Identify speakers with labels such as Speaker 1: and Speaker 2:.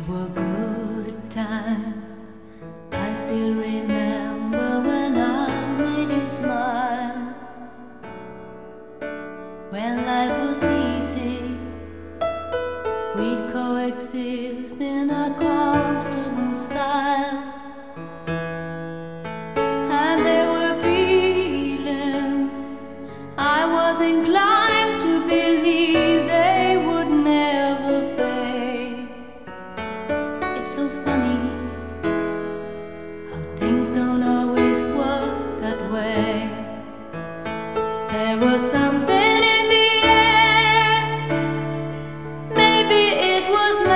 Speaker 1: were good times. I still remember when I made you smile. When life was easy, we'd coexist in a comfortable style. And there were feelings I was inclined to believe they would never fade. It's so